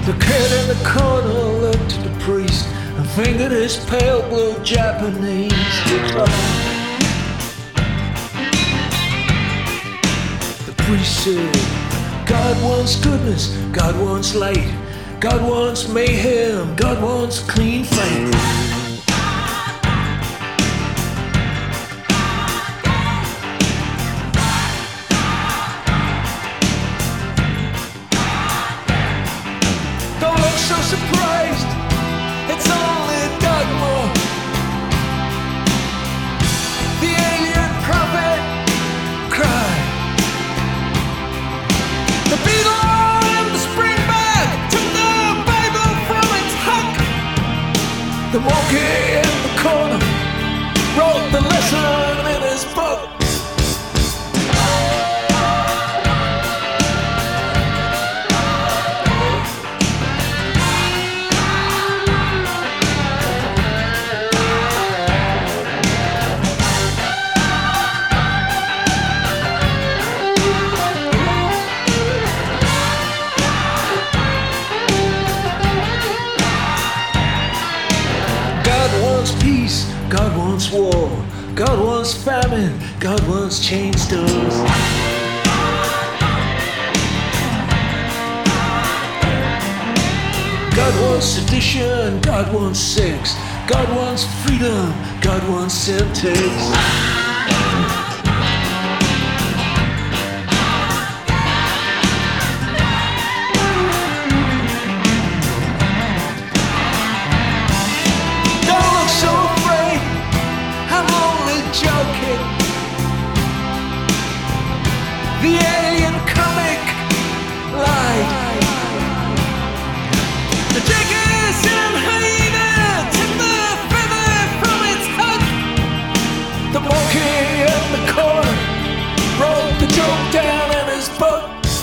The kid in the corner looked at the priest and fingered his pale blue Japanese guitar. The priest said, God wants goodness, God wants light, God wants mayhem, God wants clean faith. Don't look so surprised, it's only dogma. The alien prophet cried. The beetle in the spring bag took the Bible from its hook. The monkey in the corner wrote the lesson in his book. God wants peace, God wants war, God wants famine, God wants chain stores. God wants sedition, God wants sex, God wants freedom, God wants syntax. Don't look so afraid, I'm only joking. The alien comic lied. The Jenkins and hyena took the feather from its hook. The monkey in the corner wrote the joke down in his book.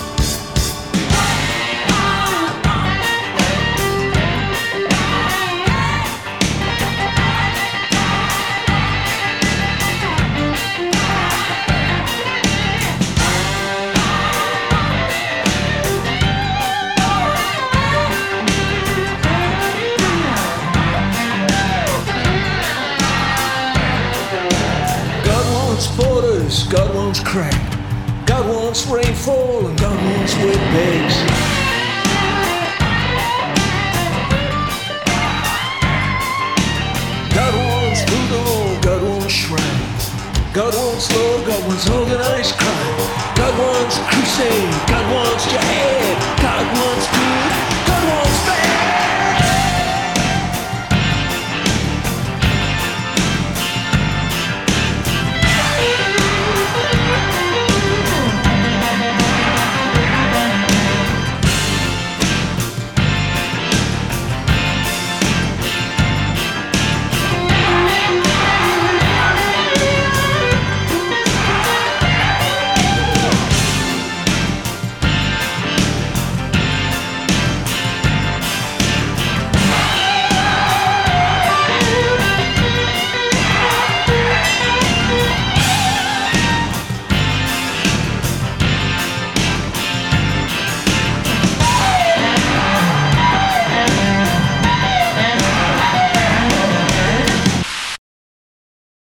God wants borders, God wants crack, God wants rainfall, and God wants wet bags.